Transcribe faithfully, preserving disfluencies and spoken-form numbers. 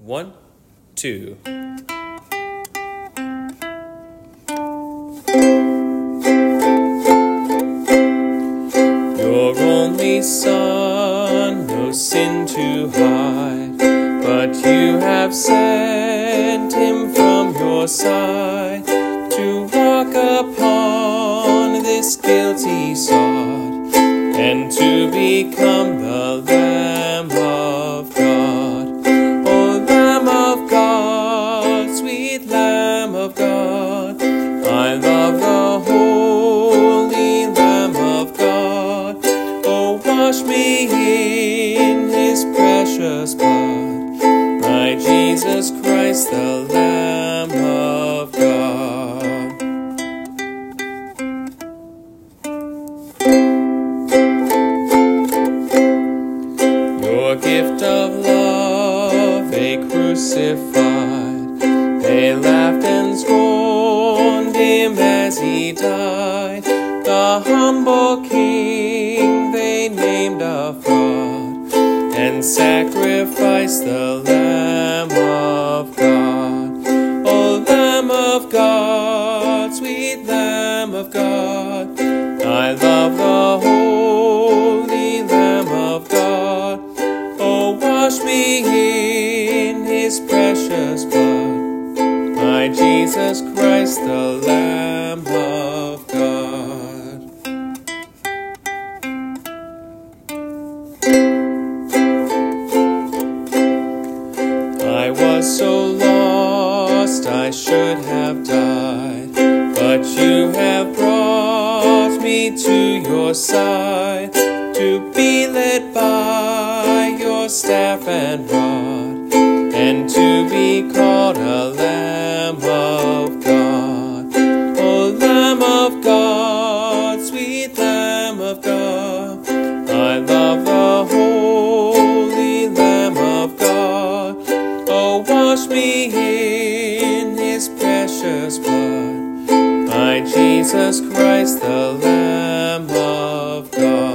One, two. Your only Son, no sin to hide, but you have sent him from your side to walk upon this guilty sod and to become the Lamb of God. Oh, Lamb of God, sweet Lamb of God, I love the holy Lamb of God. Oh, wash me in his precious blood, my Jesus Christ, the Lamb of God. Your gift of love they crucified, they laughed and scorned him as he died. The humble King they named a fraud and sacrificed the Lamb of God. Oh, Lamb of God, sweet Lamb of God, I love the holy Lamb of God. Oh, wash me in his precious blood, my Jesus Christ, the Lamb of God. I was so lost I should have died, but you have brought me to your side to be led by your staff and rod, and to be called a Lamb of God. Oh, Lamb of God, sweet Lamb of God, I love the holy Lamb of God. Oh, wash me in his precious blood, my Jesus Christ, the Lamb of God.